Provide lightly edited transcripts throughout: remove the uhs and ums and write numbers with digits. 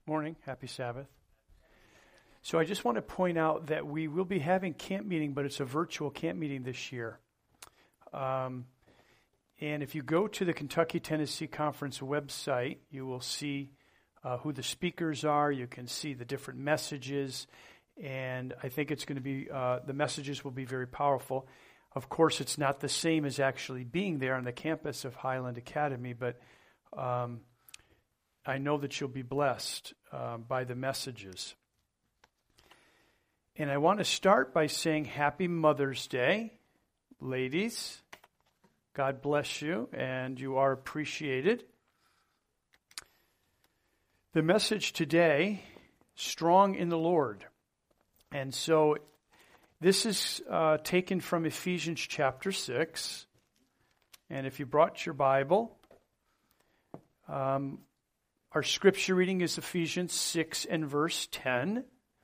Morning. Happy Sabbath. So I just want to point out that we will be having camp meeting, but it's a virtual camp meeting this year. And if you go to the Kentucky-Tennessee Conference website, you will see who the speakers are. You can see the different messages. And I think it's going to be, the messages will be very powerful. Of course, it's not the same as actually being there on the campus of Highland Academy, but I know that you'll be blessed by the messages. And I want to start by saying Happy Mother's Day, ladies. God bless you, and you are appreciated. The message today, strong in the Lord. And so this is taken from Ephesians chapter 6. And if you brought your Bible, our scripture reading is Ephesians 6 and verse 10.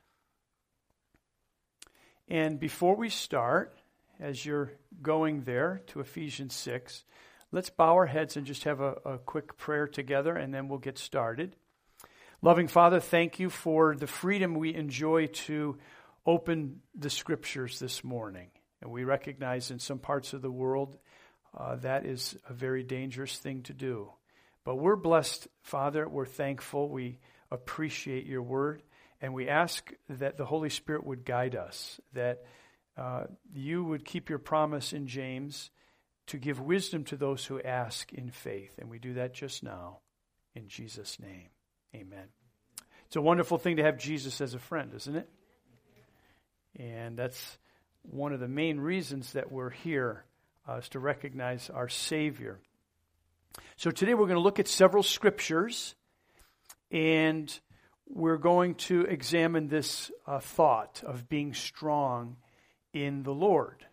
And before we start, as you're going there to Ephesians 6, let's bow our heads and just have a quick prayer together, and then we'll get started. Loving Father, thank you for the freedom we enjoy to open the scriptures this morning. And we recognize in some parts of the world that is a very dangerous thing to do. But we're blessed, Father. We're thankful. We appreciate your word. And we ask that the Holy Spirit would guide us, that you would keep your promise in James to give wisdom to those who ask in faith. And we do that just now in Jesus' name. Amen. It's a wonderful thing to have Jesus as a friend, isn't it? And that's one of the main reasons that we're here, is to recognize our Savior. So today we're going to look at several scriptures, and we're going to examine this thought of being strong in the Lord.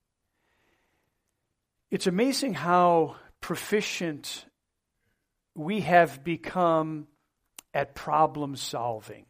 It's amazing how proficient we have become at problem solving.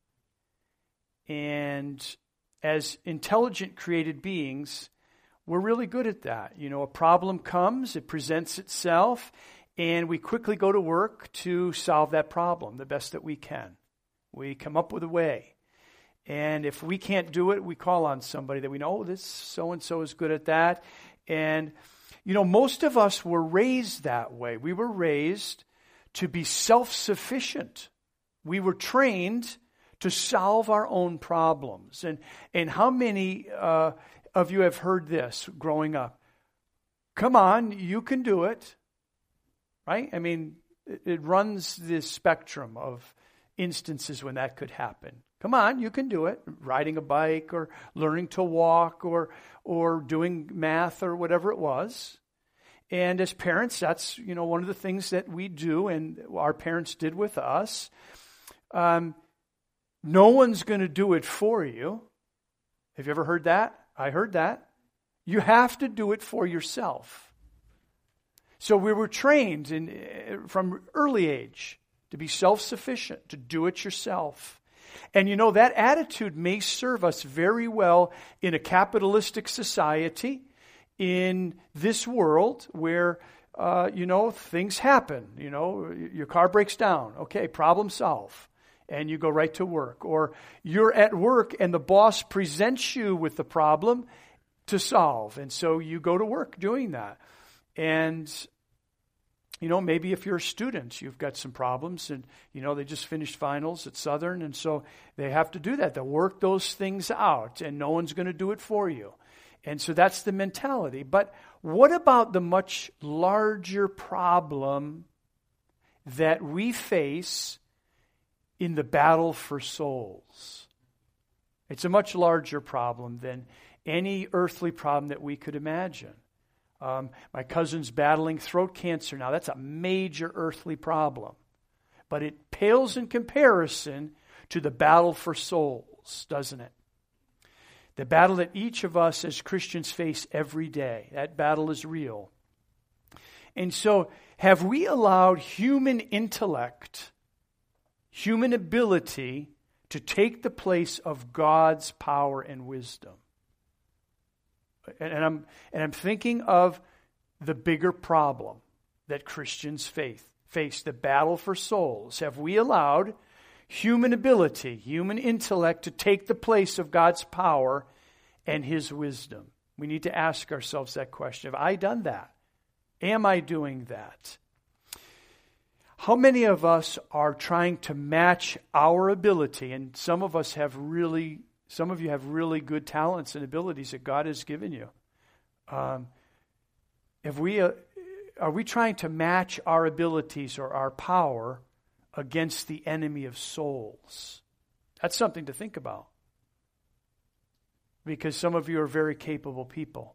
And as intelligent created beings, we're really good at that. You know, a problem comes, it presents itself, and we quickly go to work to solve that problem the best that we can. We come up with a way. And if we can't do it, we call on somebody that we know, this so-and-so is good at that. And, you know, most of us were raised that way. We were raised to be self-sufficient. We were trained to solve our own problems. And how many of you have heard this growing up? Come on, you can do it. Right? I mean, it runs this spectrum of instances when that could happen. Come on, you can do it. Riding a bike or learning to walk or doing math or whatever it was. And as parents, that's, you know, one of the things that we do and our parents did with us. No one's going to do it for you. Have you ever heard that? I heard that. You have to do it for yourself. So we were trained from early age to be self-sufficient, to do it yourself. And you know, that attitude may serve us very well in a capitalistic society, in this world where, you know, things happen. You know, your car breaks down. Okay, problem solved. And you go right to work. Or you're at work and the boss presents you with the problem to solve. And so you go to work doing that. And, you know, maybe if you're a student, you've got some problems and, you know, they just finished finals at Southern. And so they have to do that. They'll work those things out and no one's going to do it for you. And so that's the mentality. But what about the much larger problem that we face in the battle for souls? It's a much larger problem than any earthly problem that we could imagine. My cousin's battling throat cancer now. That's a major earthly problem. But it pales in comparison to the battle for souls, doesn't it? The battle that each of us as Christians face every day. That battle is real. And so, have we allowed human intellect, human ability, to take the place of God's power and wisdom? And I'm thinking of the bigger problem that Christians face, the battle for souls. Have we allowed human ability, human intellect to take the place of God's power and His wisdom. We need to ask ourselves that question. Have I done that? Am I doing that? How many of us are trying to match our ability? And some of you have really good talents and abilities that God has given you. Are we trying to match our abilities or our power against the enemy of souls? That's something to think about. Because some of you are very capable people.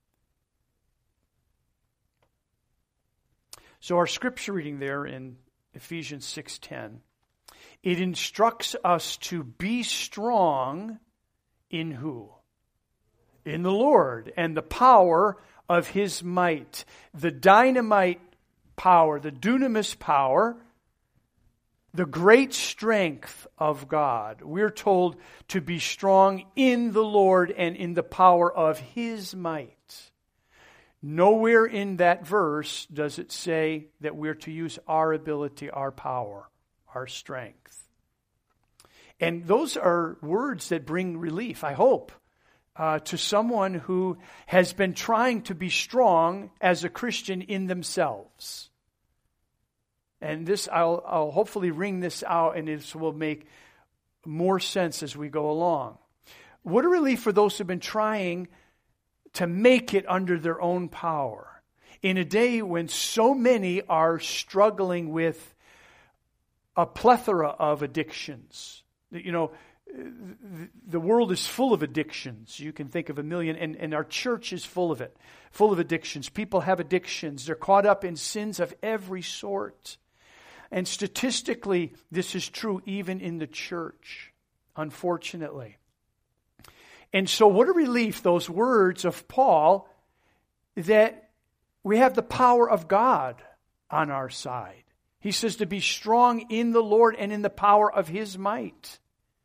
So our scripture reading there in Ephesians 6:10, it instructs us to be strong in who? In the Lord and the power of His might. The dynamite power, the dunamis power, the great strength of God. We're told to be strong in the Lord and in the power of His might. Nowhere in that verse does it say that we're to use our ability, our power, our strength. And those are words that bring relief, I hope, to someone who has been trying to be strong as a Christian in themselves. And this, I'll hopefully wring this out, and this will make more sense as we go along. What a relief for those who have been trying to make it under their own power. In a day when so many are struggling with a plethora of addictions. You know, the world is full of addictions. You can think of a million, and our church is full of it. Full of addictions. People have addictions. They're caught up in sins of every sort. And statistically, this is true even in the church, unfortunately. And so what a relief, those words of Paul, that we have the power of God on our side. He says to be strong in the Lord and in the power of His might.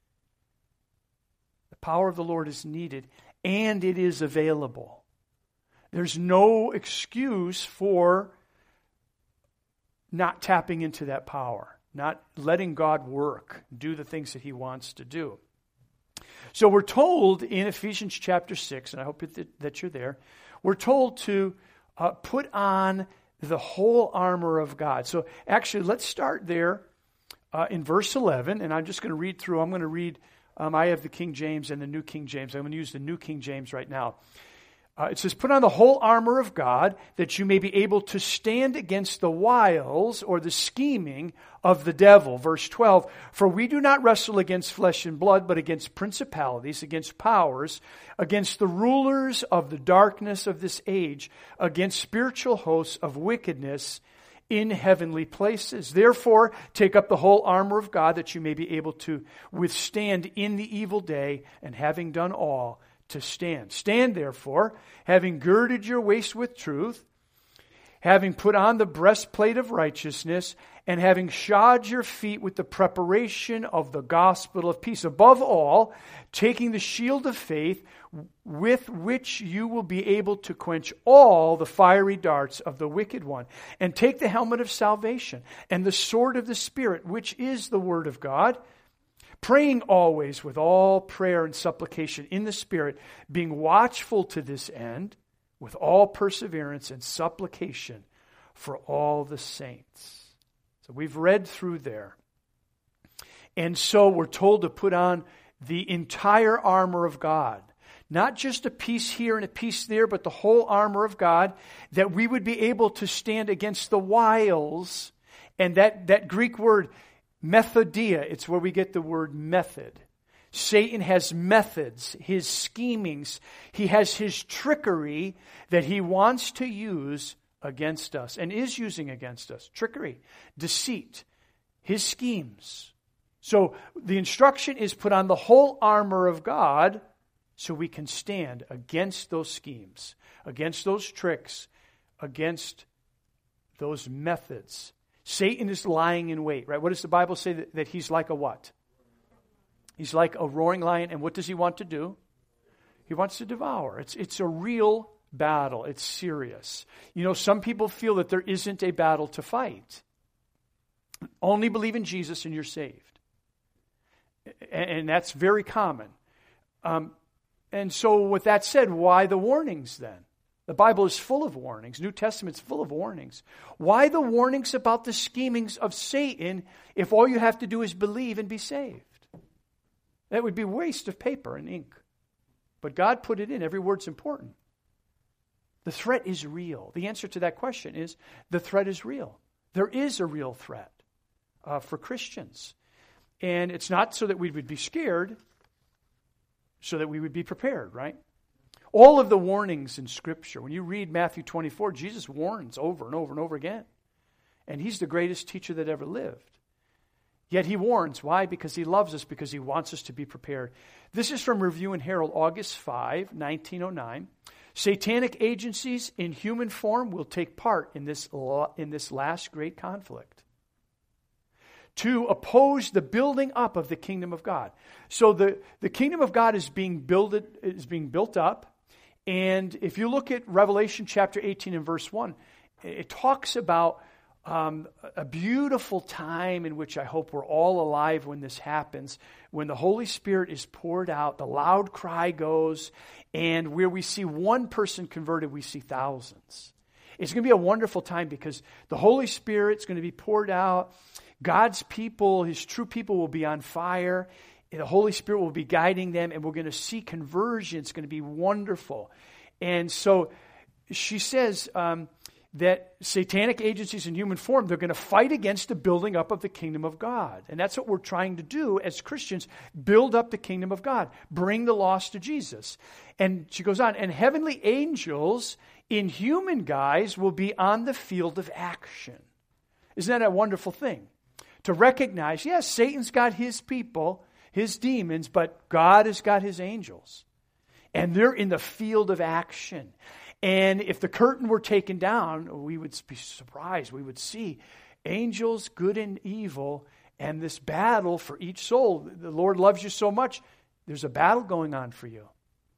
The power of the Lord is needed, and it is available. There's no excuse for not tapping into that power, not letting God work, do the things that He wants to do. So we're told in Ephesians chapter 6, and I hope that you're there, we're told to put on the whole armor of God. So actually, let's start there in verse 11, and I'm just going to read through. I'm going to read, I have the King James and the New King James. I'm going to use the New King James right now. It says, put on the whole armor of God that you may be able to stand against the wiles or the scheming of the devil. Verse 12, for we do not wrestle against flesh and blood, but against principalities, against powers, against the rulers of the darkness of this age, against spiritual hosts of wickedness in heavenly places. Therefore, take up the whole armor of God that you may be able to withstand in the evil day, and having done all, to stand. Stand therefore, having girded your waist with truth, having put on the breastplate of righteousness, and having shod your feet with the preparation of the gospel of peace. Above all, taking the shield of faith, with which you will be able to quench all the fiery darts of the wicked one. And take the helmet of salvation, and the sword of the Spirit, which is the word of God, praying always with all prayer and supplication in the Spirit, being watchful to this end, with all perseverance and supplication for all the saints. So we've read through there. And so we're told to put on the entire armor of God. Not just a piece here and a piece there, but the whole armor of God, that we would be able to stand against the wiles. And that Greek word, methodia, it's where we get the word method. Satan has methods, his schemings. He has his trickery that he wants to use against us and is using against us. Trickery, deceit, his schemes. So the instruction is put on the whole armor of God so we can stand against those schemes, against those tricks, against those methods. Satan is lying in wait, right? What does the Bible say? That he's like a what? He's like a roaring lion, and what does he want to do? He wants to devour. It's a real battle. It's serious. You know, some people feel that there isn't a battle to fight. Only believe in Jesus and you're saved. And that's very common. And so with that said, why the warnings then? The Bible is full of warnings. New Testament's full of warnings. Why the warnings about the schemings of Satan if all you have to do is believe and be saved? That would be a waste of paper and ink. But God put it in. Every word's important. The threat is real. The answer to that question is the threat is real. There is a real threat for Christians. And it's not so that we would be scared, so that we would be prepared, right? All of the warnings in Scripture, when you read Matthew 24, Jesus warns over and over and over again. And he's the greatest teacher that ever lived. Yet he warns. Why? Because he loves us, because he wants us to be prepared. This is from Review and Herald, August 5, 1909. Satanic agencies in human form will take part in this last great conflict to oppose the building up of the kingdom of God. So the kingdom of God is being built up. And if you look at Revelation chapter 18 and verse 1, it talks about a beautiful time in which I hope we're all alive when this happens, when the Holy Spirit is poured out, the loud cry goes, and where we see one person converted, we see thousands. It's going to be a wonderful time because the Holy Spirit's going to be poured out. God's people, His true people, will be on fire. And the Holy Spirit will be guiding them, and we're going to see conversion. It's going to be wonderful. And so she says that satanic agencies in human form, they're going to fight against the building up of the kingdom of God. And that's what we're trying to do as Christians, build up the kingdom of God, bring the lost to Jesus. And she goes on, and heavenly angels in human guise will be on the field of action. Isn't that a wonderful thing? To recognize, yes, Satan's got his people, his demons, but God has got his angels. And they're in the field of action. And if the curtain were taken down, we would be surprised. We would see angels, good and evil, and this battle for each soul. The Lord loves you so much. There's a battle going on for you.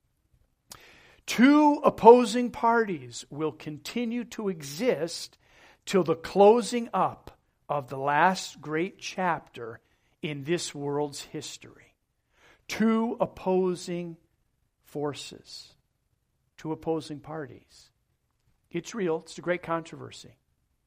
Two opposing parties will continue to exist till the closing up of the last great chapter in this world's history. Two opposing forces. Two opposing parties. It's real. It's a great controversy.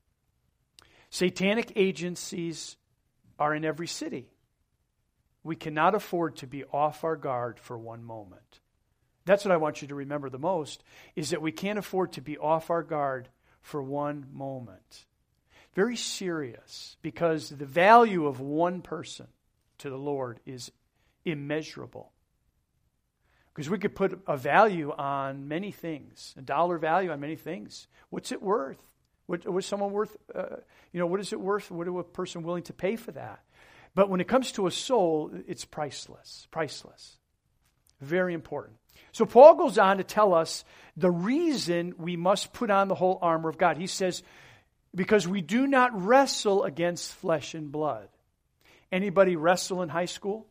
Satanic agencies are in every city. We cannot afford to be off our guard for one moment. That's what I want you to remember the most, is that we can't afford to be off our guard for one moment. Very serious, because the value of one person to the Lord is immeasurable. Because we could put a value on many things, a dollar value on many things. What's it worth? What is someone worth? What is it worth? What is a person willing to pay for that? But when it comes to a soul, it's priceless. Priceless. Very important. So Paul goes on to tell us the reason we must put on the whole armor of God. He says, because we do not wrestle against flesh and blood. Anybody wrestle in high school?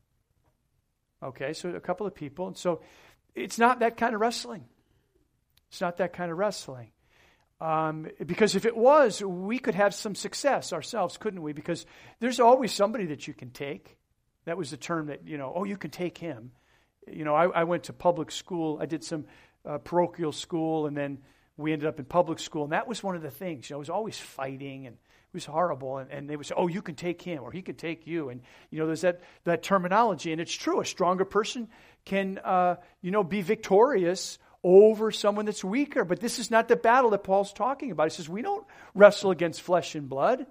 Okay, so a couple of people. And so it's not that kind of wrestling. It's not that kind of wrestling. Because if it was, we could have some success ourselves, couldn't we? Because there's always somebody that you can take. That was the term that, you can take him. I went to public school. I did some parochial school, and then we ended up in public school. And that was one of the things. I was always fighting, and it was horrible. And they would say, you can take him, or he can take you. And, there's that terminology. And it's true. A stronger person can, be victorious over someone that's weaker. But this is not the battle that Paul's talking about. He says, we don't wrestle against flesh and blood.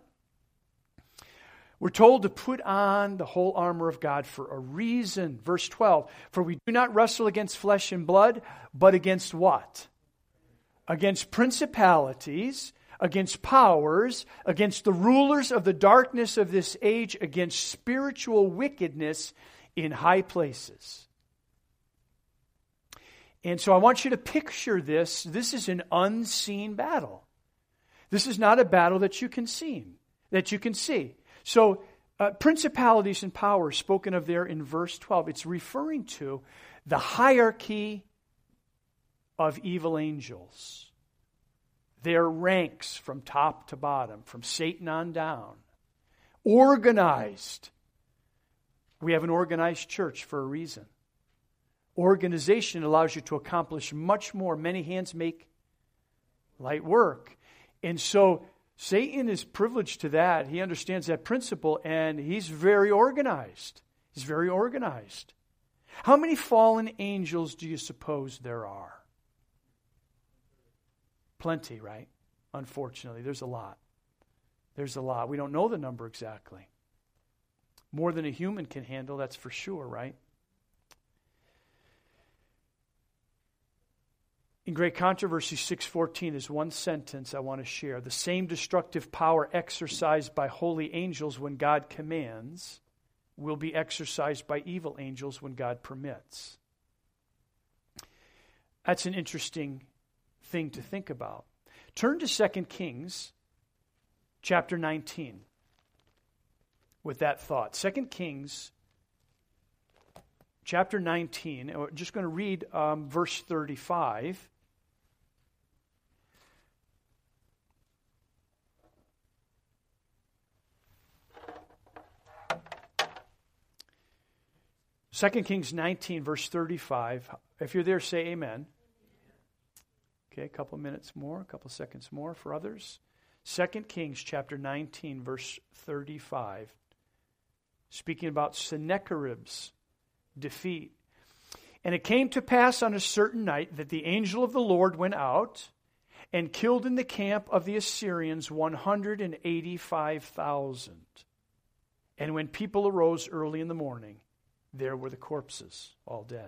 We're told to put on the whole armor of God for a reason. Verse 12, for we do not wrestle against flesh and blood, but against what? Against principalities, against powers, against the rulers of the darkness of this age, against spiritual wickedness in high places. And so I want you to picture this. This is an unseen battle. This is not a battle that you can see. So principalities and powers spoken of there in verse 12, it's referring to the hierarchy of evil angels. Their ranks from top to bottom, from Satan on down. Organized We have an organized church for a reason. Organization allows you to accomplish much more. Many hands make light work. And so Satan is privileged to that. He understands that principle, and he's very organized. He's very organized. How many fallen angels do you suppose there are? Plenty, right? Unfortunately, there's a lot. There's a lot. We don't know the number exactly. More than a human can handle, that's for sure, right? In Great Controversy 6:14 is one sentence I want to share. The same destructive power exercised by holy angels when God commands will be exercised by evil angels when God permits. That's an interesting thing to think about. Turn to 2 Kings chapter 19 with that thought. 2 Kings chapter 19, we're just going to read verse 35. Second Kings 19, verse 35. If you're there, say amen. Okay, a couple minutes more, a couple seconds more for others. 2 Kings chapter 19, verse 35. Speaking about Sennacherib's defeat. And it came to pass on a certain night that the angel of the Lord went out and killed in the camp of the Assyrians 185,000. And when people arose early in the morning, there were the corpses, all dead.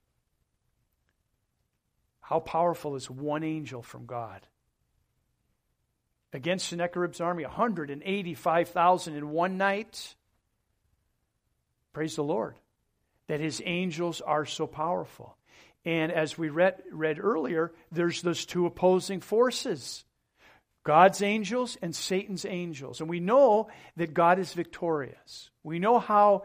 How powerful is one angel from God? Against Sennacherib's army, 185,000 in one night. Praise the Lord that his angels are so powerful. And as we read earlier, there's those two opposing forces. God's angels and Satan's angels. And we know that God is victorious. We know how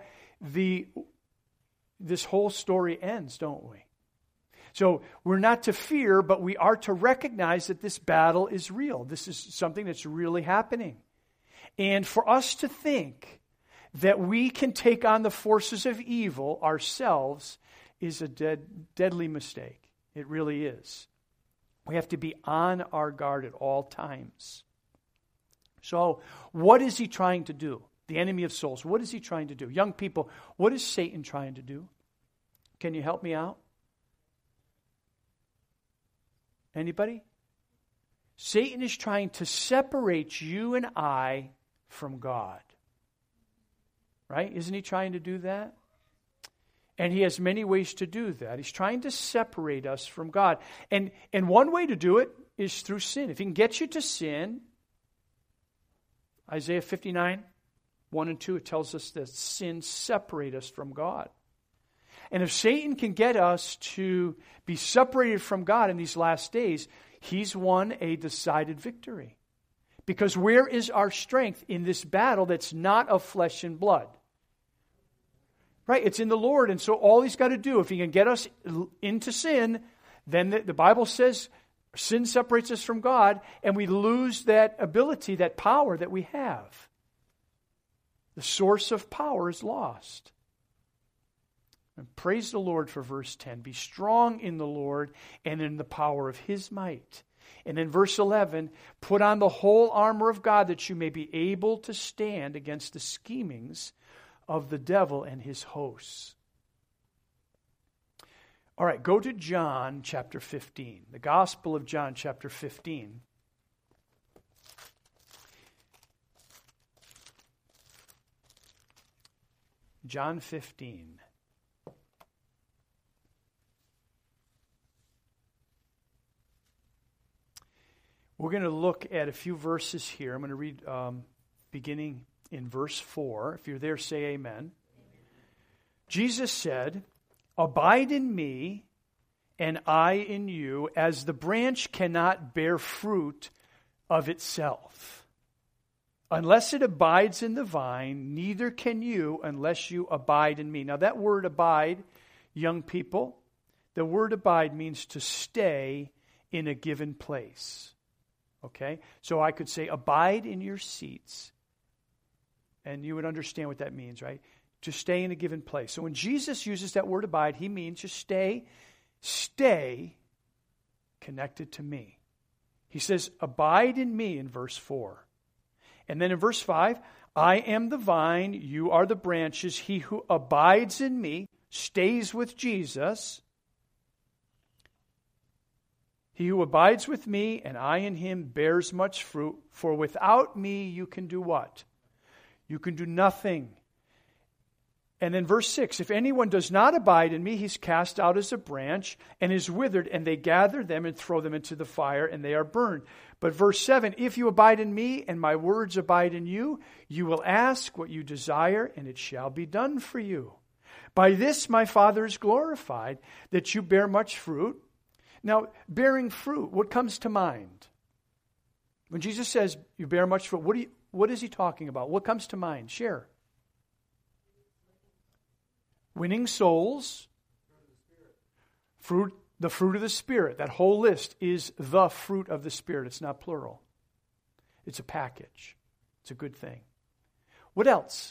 this whole story ends, don't we? So we're not to fear, but we are to recognize that this battle is real. This is something that's really happening. And for us to think that we can take on the forces of evil ourselves is a deadly mistake. It really is. We have to be on our guard at all times. So what is he trying to do? The enemy of souls. What is he trying to do? Young people, what is Satan trying to do? Can you help me out? Anybody? Satan is trying to separate you and I from God. Right? Isn't he trying to do that? And he has many ways to do that. He's trying to separate us from God. And one way to do it is through sin. If he can get you to sin, Isaiah 59, 1 and 2, it tells us that sin separates us from God. And if Satan can get us to be separated from God in these last days, he's won a decided victory. Because where is our strength in this battle that's not of flesh and blood? Right? It's in the Lord. And so all he's got to do, if he can get us into sin, then the Bible says sin separates us from God, and we lose that ability, that power that we have. The source of power is lost. And praise the Lord for verse 10. Be strong in the Lord and in the power of his might. And in verse 11, put on the whole armor of God that you may be able to stand against the schemings of the devil and his hosts. All right, go to John chapter 15. The Gospel of John chapter 15. John 15. We're going to look at a few verses here. I'm going to read beginning in verse 4. If you're there, say amen. Jesus said, "Abide in me, and I in you, as the branch cannot bear fruit of itself. Unless it abides in the vine, neither can you unless you abide in me." Now that word abide, young people, the word abide means to stay in a given place. Okay? So I could say, abide in your seats. And you would understand what that means, right? to stay in a given place. So when Jesus uses that word abide, he means just stay connected to me. He says, abide in me in verse 4. And then in verse 5, I am the vine, you are the branches. He who abides in me, stays with Jesus. He who abides with me and I in him bears much fruit. For without me you can do what? You can do nothing. And then verse 6, if anyone does not abide in me, he's cast out as a branch and is withered, and they gather them and throw them into the fire, and they are burned. But verse 7, if you abide in me and my words abide in you, you will ask what you desire, and it shall be done for you. By this my Father is glorified, that you bear much fruit. Now, bearing fruit, what comes to mind? When Jesus says you bear much fruit, what is he talking about? What comes to mind? Share. Winning souls, the fruit of the Spirit. That whole list is the fruit of the Spirit. It's not plural. It's a package. It's a good thing. What else?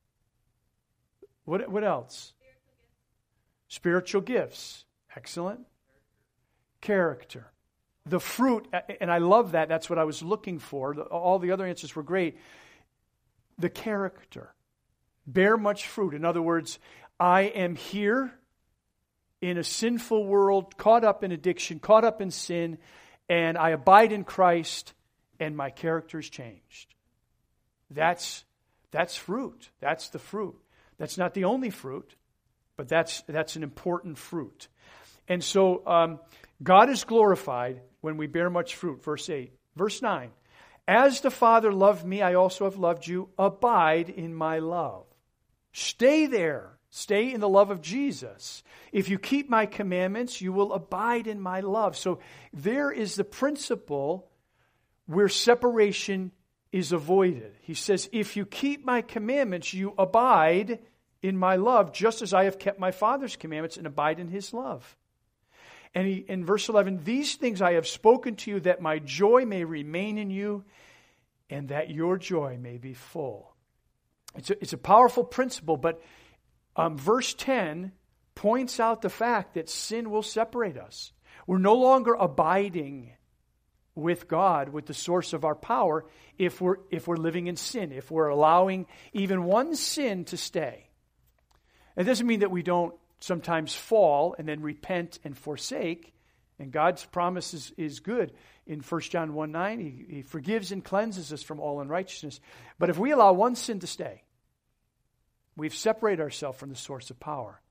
What else? Spiritual gifts. Excellent. Character. The fruit, and I love that. That's what I was looking for. All the other answers were great. The character. Bear much fruit. In other words, I am here in a sinful world, caught up in addiction, caught up in sin, and I abide in Christ, and my character is changed. That's fruit. That's the fruit. That's not the only fruit, but that's an important fruit. And so God is glorified when we bear much fruit. Verse 8. Verse 9. As the Father loved me, I also have loved you. Abide in my love. Stay there. Stay in the love of Jesus. If you keep my commandments, you will abide in my love. So there is the principle where separation is avoided. He says, if you keep my commandments, you abide in my love, just as I have kept my Father's commandments and abide in his love. And in verse 11, these things I have spoken to you that my joy may remain in you and that your joy may be full. It's a powerful principle, but verse 10 points out the fact that sin will separate us. We're no longer abiding with God, with the source of our power, if we're living in sin, if we're allowing even one sin to stay. It doesn't mean that we don't sometimes fall and then repent and forsake. And God's promise is good. In 1 John 1:9, he forgives and cleanses us from all unrighteousness. But if we allow one sin to stay, we've separated ourselves from the source of power.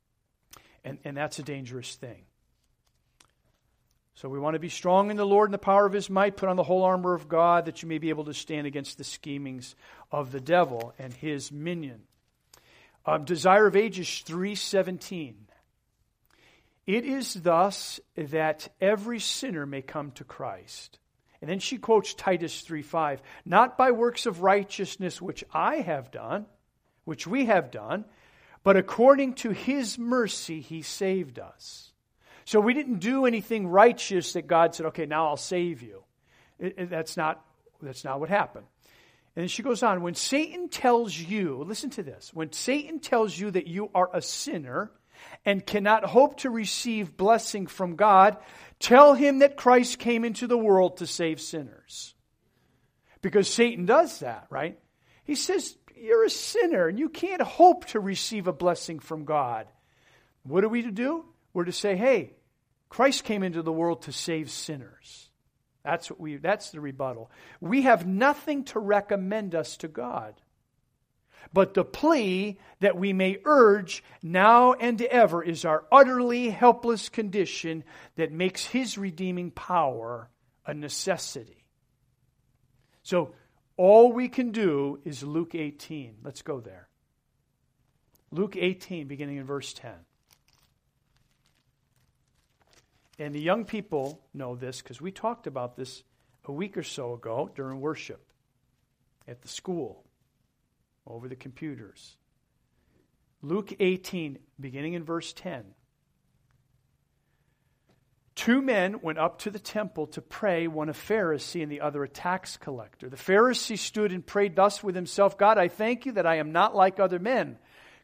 And that's a dangerous thing. So we want to be strong in the Lord and the power of his might. Put on the whole armor of God that you may be able to stand against the schemings of the devil and his minion. Desire of Ages 3:17. It is thus that every sinner may come to Christ. And then she quotes Titus 3:5. Not by works of righteousness which I have done, which we have done, but according to his mercy he saved us. So we didn't do anything righteous that God said, okay, now I'll save you. That's not what happened. And then she goes on, when Satan tells you, listen to this, when Satan tells you that you are a sinner and cannot hope to receive blessing from God, tell him that Christ came into the world to save sinners. Because Satan does that, right? He says, you're a sinner and you can't hope to receive a blessing from God. What are we to do? We're to say, hey, Christ came into the world to save sinners. That's the rebuttal. We have nothing to recommend us to God, but the plea that we may urge now and ever is our utterly helpless condition that makes his redeeming power a necessity. So all we can do is Luke 18. Let's go there. Luke 18, beginning in verse 10. And the young people know this because we talked about this a week or so ago during worship at the school over the computers. Luke 18, beginning in verse 10. 2 men went up to the temple to pray, one a Pharisee and the other a tax collector. The Pharisee stood and prayed thus with himself, God, I thank you that I am not like other men,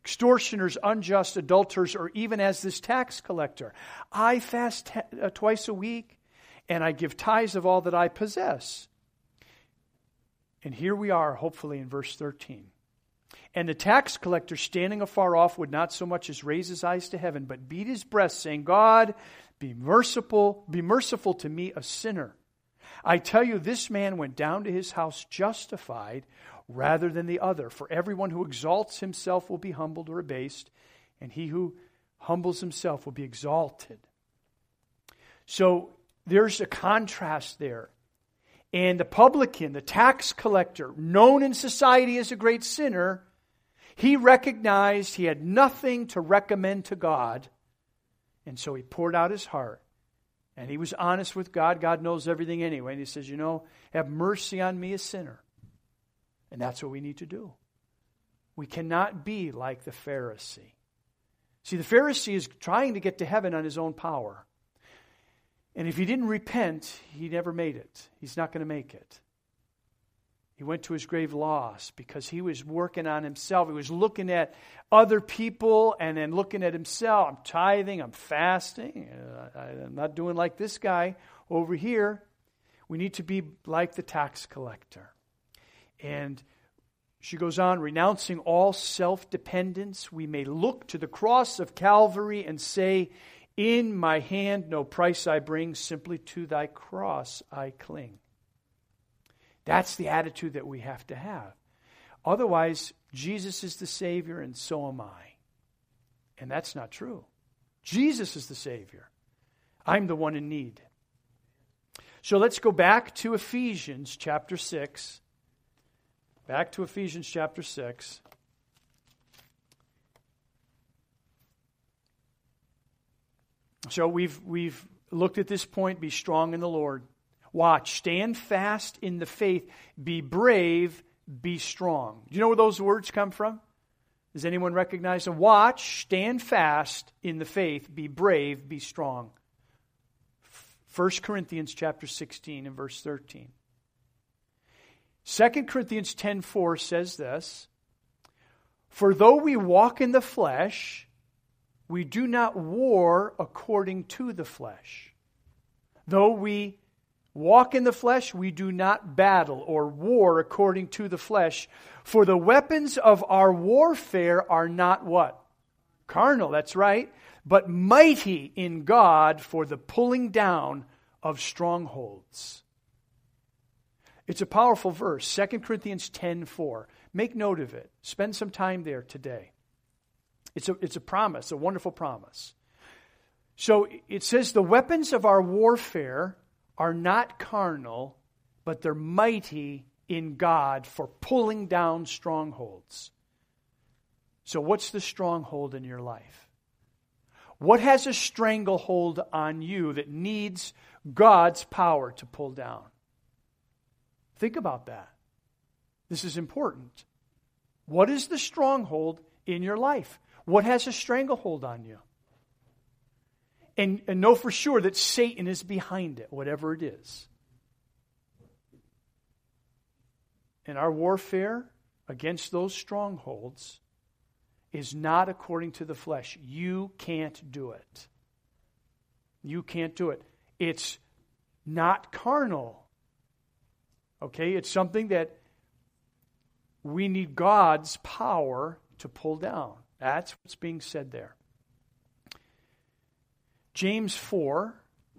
extortioners, unjust, adulterers, or even as this tax collector. I fast twice a week, and I give tithes of all that I possess. And here we are, hopefully, in verse 13. And the tax collector, standing afar off, would not so much as raise his eyes to heaven, but beat his breast, saying, God, be merciful to me, a sinner. I tell you, this man went down to his house justified rather than the other. For everyone who exalts himself will be humbled or abased, and he who humbles himself will be exalted. So there's a contrast there. And the publican, the tax collector, known in society as a great sinner, he recognized he had nothing to recommend to God. And so he poured out his heart. And he was honest with God. God knows everything anyway. And he says, have mercy on me, a sinner. And that's what we need to do. We cannot be like the Pharisee. See, the Pharisee is trying to get to heaven on his own power. And if he didn't repent, he never made it. He's not going to make it. He went to his grave lost because he was working on himself. He was looking at other people and then looking at himself. I'm tithing, I'm fasting. I'm not doing like this guy over here. We need to be like the tax collector. And she goes on, renouncing all self-dependence, we may look to the cross of Calvary and say, in my hand no price I bring, simply to thy cross I cling. That's the attitude that we have to have. Otherwise, Jesus is the Savior and so am I. And that's not true. Jesus is the Savior. I'm the one in need. So let's go back to Ephesians chapter 6. Back to Ephesians chapter 6. So we've looked at this point, be strong in the Lord. Watch, stand fast in the faith, be brave, be strong. Do you know where those words come from? Does anyone recognize them? Watch, stand fast in the faith, be brave, be strong. 1 Corinthians chapter 16 and verse 13. 2 Corinthians 10:4 says this, for though we walk in the flesh, we do not war according to the flesh. Though we walk in the flesh, we do not battle or war according to the flesh. For the weapons of our warfare are not what? Carnal, that's right. But mighty in God for the pulling down of strongholds. It's a powerful verse, 2 Corinthians 10:4. Make note of it. Spend some time there today. It's a promise, a wonderful promise. So it says the weapons of our warfare are not carnal, but they're mighty in God for pulling down strongholds. So what's the stronghold in your life? What has a stranglehold on you that needs God's power to pull down? Think about that. This is important. What is the stronghold in your life? What has a stranglehold on you? And know for sure that Satan is behind it, whatever it is. And our warfare against those strongholds is not according to the flesh. You can't do it. You can't do it. It's not carnal. Okay? It's something that we need God's power to pull down. That's what's being said there. James 4,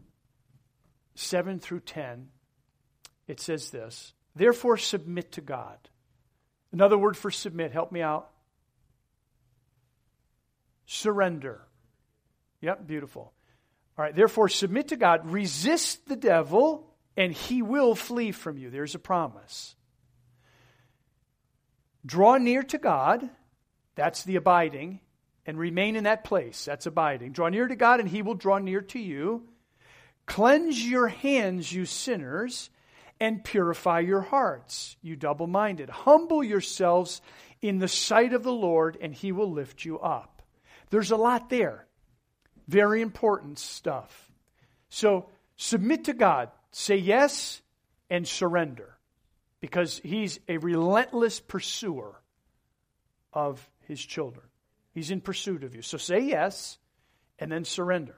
7 through 10, it says this, therefore submit to God. Another word for submit, help me out. Surrender. Yep, beautiful. All right, therefore submit to God, resist the devil, and he will flee from you. There's a promise. Draw near to God, that's the abiding, and remain in that place, that's abiding. Draw near to God, and he will draw near to you. Cleanse your hands, you sinners, and purify your hearts, you double-minded. Humble yourselves in the sight of the Lord, and he will lift you up. There's a lot there. Very important stuff. So submit to God. Say yes and surrender. Because he's a relentless pursuer of his children. He's in pursuit of you. So say yes, and then surrender.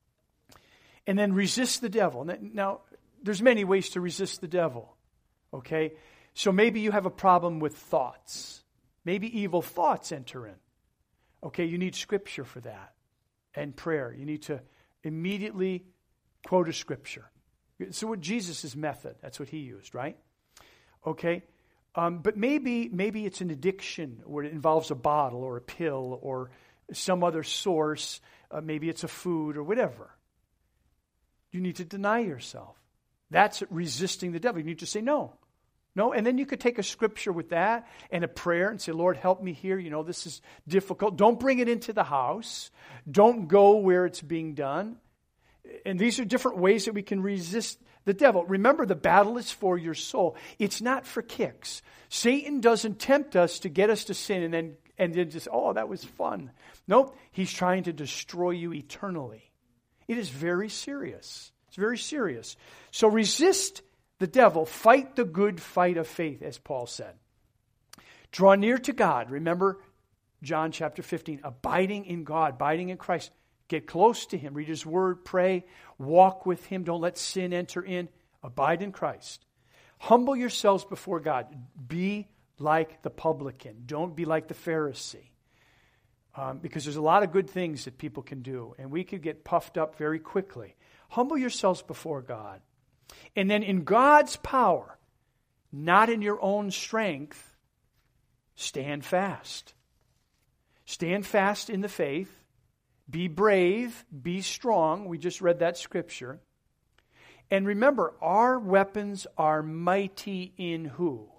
And then resist the devil. Now, there's many ways to resist the devil. Okay? So maybe you have a problem with thoughts. Maybe evil thoughts enter in. Okay, you need scripture for that. And prayer. You need to immediately quote a scripture. So what Jesus' method, that's what he used, right? Okay? But maybe it's an addiction where it involves a bottle or a pill or some other source. Maybe it's a food or whatever. You need to deny yourself. That's resisting the devil. You need to say no. No, and then you could take a scripture with that and a prayer and say, Lord, help me here. You know, this is difficult. Don't bring it into the house. Don't go where it's being done. And these are different ways that we can resist the devil. Remember, the battle is for your soul. It's not for kicks. Satan doesn't tempt us to get us to sin and then just, oh, that was fun. Nope, he's trying to destroy you eternally. It is very serious. It's very serious. So resist the devil. Fight the good fight of faith, as Paul said. Draw near to God. Remember John chapter 15, abiding in God, abiding in Christ. Get close to him. Read his word, pray, walk with him. Don't let sin enter in. Abide in Christ. Humble yourselves before God. Be like the publican. Don't be like the Pharisee. Because there's a lot of good things that people can do, and we could get puffed up very quickly. Humble yourselves before God. And then in God's power, not in your own strength, stand fast. Stand fast in the faith. Be brave. Be strong. We just read that scripture. And remember, our weapons are mighty in who?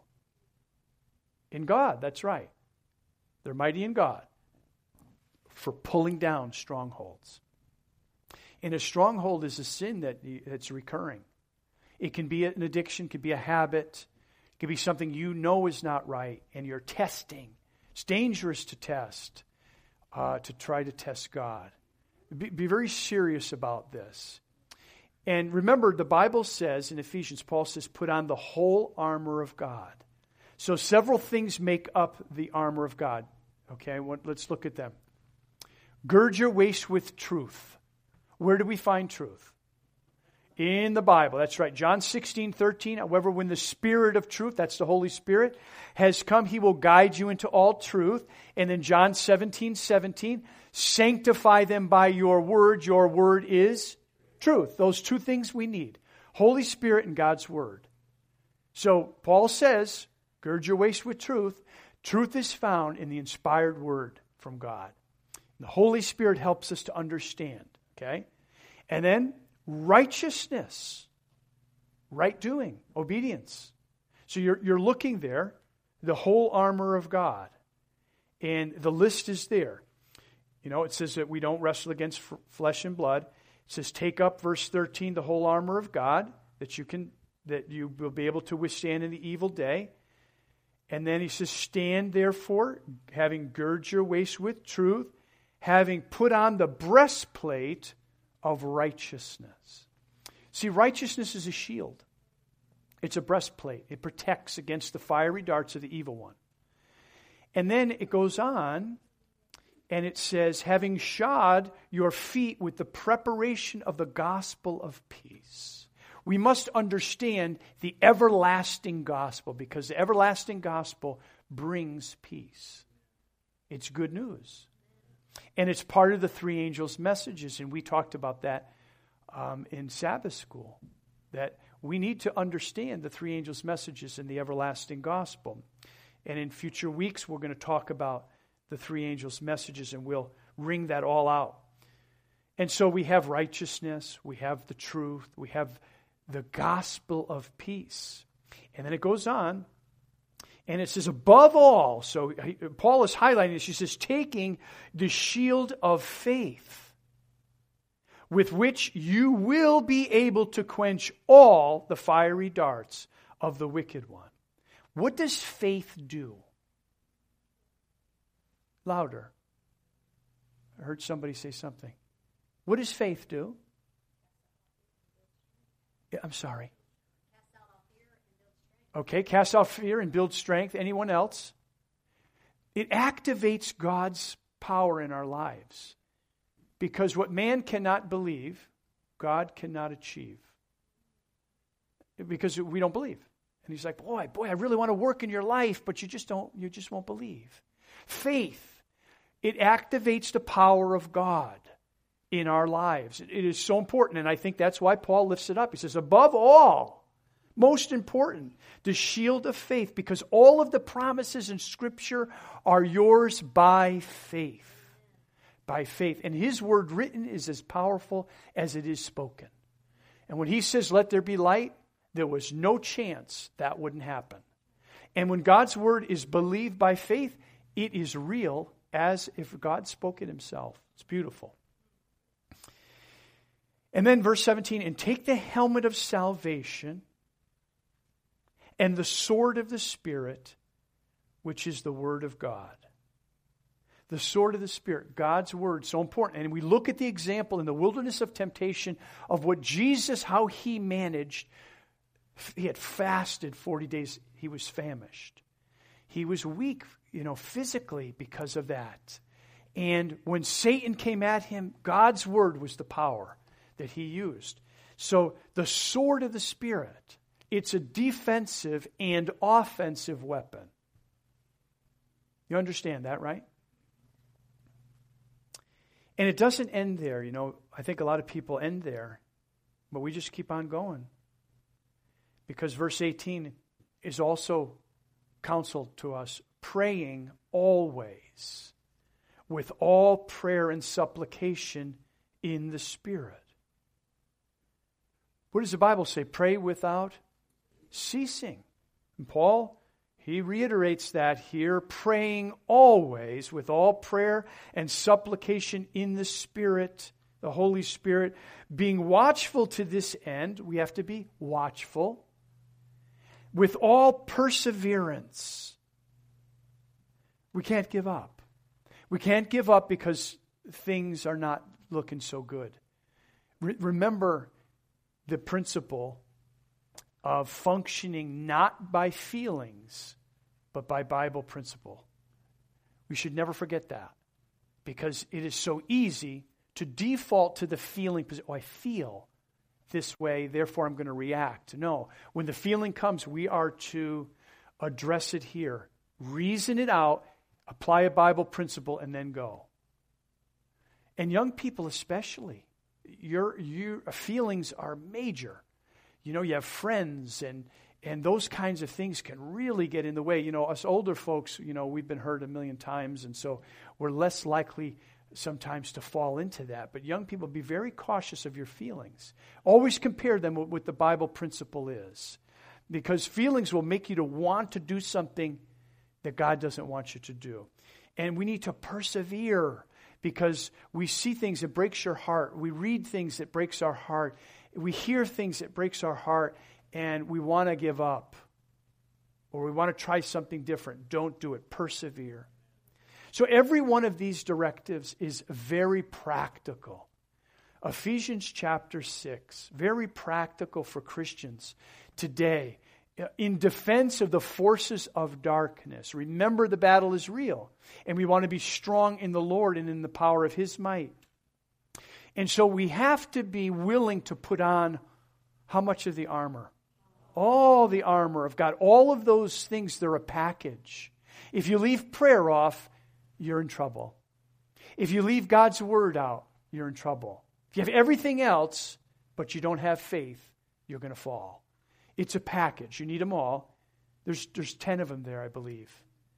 In God, that's right. They're mighty in God for pulling down strongholds. And a stronghold is a sin that's recurring. It can be an addiction, it could be a habit, it could be something you know is not right, and you're testing. It's dangerous to test, to try to test God. Be very serious about this. And remember, the Bible says in Ephesians, Paul says, put on the whole armor of God. So several things make up the armor of God. Okay, let's look at them. Gird your waist with truth. Where do we find truth? In the Bible. That's right. John 16:13. However, when the Spirit of truth, that's the Holy Spirit, has come, he will guide you into all truth. And then John 17:17. Sanctify them by your word. Your word is truth. Those two things we need. Holy Spirit and God's word. So Paul says, gird your waist with truth. Truth is found in the inspired word from God. The Holy Spirit helps us to understand. Okay? And then righteousness. Right doing. Obedience. So you're looking there. The whole armor of God. And the list is there. You know, it says that we don't wrestle against flesh and blood. It says, take up, verse 13, the whole armor of God, that you will be able to withstand in the evil day. And then he says, stand therefore, having girded your waist with truth, having put on the breastplate of righteousness. See, righteousness is a shield. It's a breastplate. It protects against the fiery darts of the evil one. And then it goes on, and it says, having shod your feet with the preparation of the gospel of peace. We must understand the everlasting gospel, because the everlasting gospel brings peace. It's good news. And it's part of the three angels' messages, and we talked about that in Sabbath school, that we need to understand the three angels' messages in the everlasting gospel. And in future weeks, we're going to talk about the three angels' messages, and we'll wring that all out. And so we have righteousness, we have the truth, we have the gospel of peace. And then it goes on, and it says, above all, so Paul is highlighting this, he says, taking the shield of faith, with which you will be able to quench all the fiery darts of the wicked one. What does faith do? Louder. I heard somebody say something. What does faith do? Yeah, I'm sorry. Okay, cast out fear and build strength. Anyone else? It activates God's power in our lives. Because what man cannot believe, God cannot achieve. Because we don't believe. And he's like, boy, I really want to work in your life, but you just won't believe. Faith, it activates the power of God in our lives. It is so important, and I think that's why Paul lifts it up. He says, above all, most important, the shield of faith, because all of the promises in Scripture are yours by faith. By faith. And his word written is as powerful as it is spoken. And when he says, let there be light, there was no chance that wouldn't happen. And when God's word is believed by faith, it is real as if God spoke it himself. It's beautiful. And then verse 17, and take the helmet of salvation and the sword of the Spirit, which is the word of God. The sword of the Spirit, God's word, so important. And we look at the example in the wilderness of temptation of what Jesus, how he managed. He had fasted 40 days. He was famished. He was weak, physically because of that. And when Satan came at him, God's word was the power that he used. So the sword of the Spirit, it's a defensive and offensive weapon. You understand that, right? And it doesn't end there. I think a lot of people end there, but we just keep on going. Because verse 18 is also counsel to us, praying always with all prayer and supplication in the Spirit. What does the Bible say? Pray without ceasing. And Paul, he reiterates that here, praying always with all prayer and supplication in the Spirit, the Holy Spirit, being watchful to this end. We have to be watchful. With all perseverance. We can't give up. We can't give up because things are not looking so good. Remember the principle of functioning not by feelings, but by Bible principle. We should never forget that, because it is so easy to default to the feeling position. Oh, I feel this way, therefore I'm going to react. No, when the feeling comes, we are to address it here, reason it out, apply a Bible principle, and then go. And young people especially, your feelings are major. You have friends and those kinds of things can really get in the way. Us older folks, we've been hurt a million times, and so we're less likely sometimes to fall into that. But young people, be very cautious of your feelings. Always compare them with what the Bible principle is. Because feelings will make you to want to do something that God doesn't want you to do. And we need to persevere, because we see things that breaks your heart. We read things that breaks our heart. We hear things that breaks our heart, and we want to give up. Or we want to try something different. Don't do it. Persevere. So every one of these directives is very practical. Ephesians chapter 6, very practical for Christians today. In defense of the forces of darkness. Remember, the battle is real. And we want to be strong in the Lord and in the power of His might. And so we have to be willing to put on how much of the armor? All the armor of God. All of those things, they're a package. If you leave prayer off, you're in trouble. If you leave God's word out, you're in trouble. If you have everything else, but you don't have faith, you're going to fall. It's a package. You need them all. There's 10 of them there, I believe.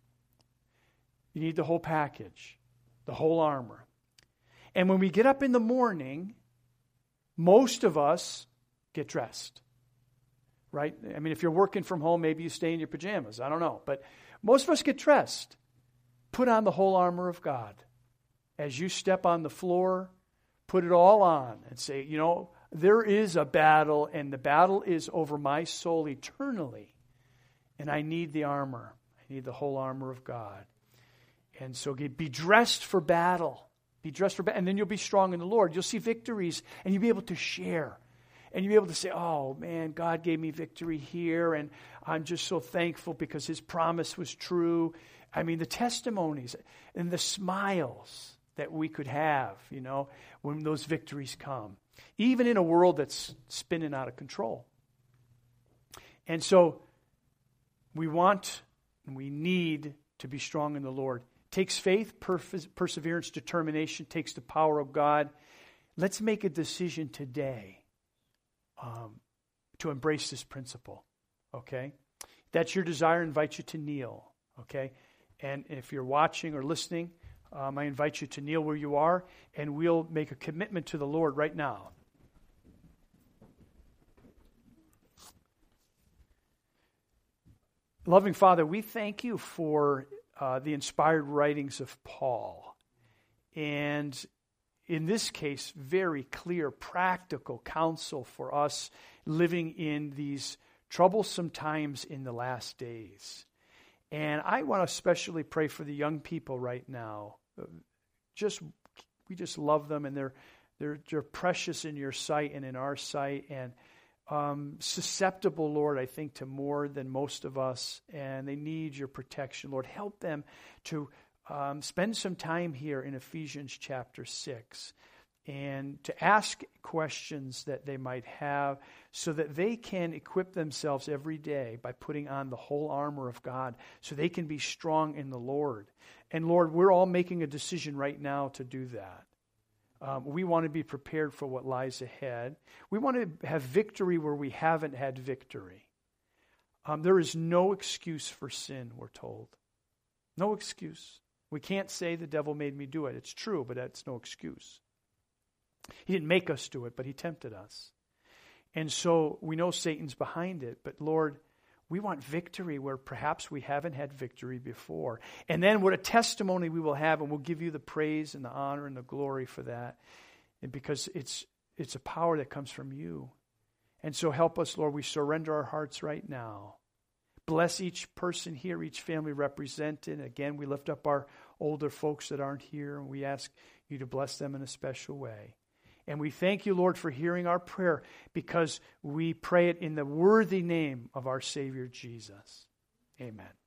You need the whole package, the whole armor. And when we get up in the morning, most of us get dressed, right? I mean, if you're working from home, maybe you stay in your pajamas. I don't know. But most of us get dressed. Put on the whole armor of God. As you step on the floor, put it all on and say, there is a battle, and the battle is over my soul eternally. And I need the armor. I need the whole armor of God. And so be dressed for battle. Be dressed for battle. And then you'll be strong in the Lord. You'll see victories, and you'll be able to share. And you'll be able to say, oh, man, God gave me victory here, and I'm just so thankful because His promise was true. I mean, the testimonies and the smiles that we could have, when those victories come, even in a world that's spinning out of control. And so we want and we need to be strong in the Lord. It takes faith, perseverance, determination, takes the power of God. Let's make a decision today to embrace this principle, okay? If that's your desire, I invite you to kneel, okay? And if you're watching or listening, I invite you to kneel where you are, and we'll make a commitment to the Lord right now. Loving Father, we thank you for the inspired writings of Paul. And in this case, very clear, practical counsel for us living in these troublesome times in the last days. And I want to especially pray for the young people right now. We just love them, and they're precious in your sight and in our sight, and susceptible, Lord, I think, to more than most of us, and they need your protection. Lord, help them to spend some time here in Ephesians chapter 6 and to ask questions that they might have so that they can equip themselves every day by putting on the whole armor of God so they can be strong in the Lord. And Lord, we're all making a decision right now to do that. We want to be prepared for what lies ahead. We want to have victory where we haven't had victory. There is no excuse for sin, we're told. No excuse. We can't say the devil made me do it. It's true, but that's no excuse. He didn't make us do it, but he tempted us. And so we know Satan's behind it, but Lord, we want victory where perhaps we haven't had victory before. And then what a testimony we will have, and we'll give you the praise and the honor and the glory for that. And because it's a power that comes from you. And so help us, Lord. We surrender our hearts right now. Bless each person here, each family represented. Again, we lift up our older folks that aren't here, and we ask you to bless them in a special way. And we thank you, Lord, for hearing our prayer because we pray it in the worthy name of our Savior Jesus. Amen.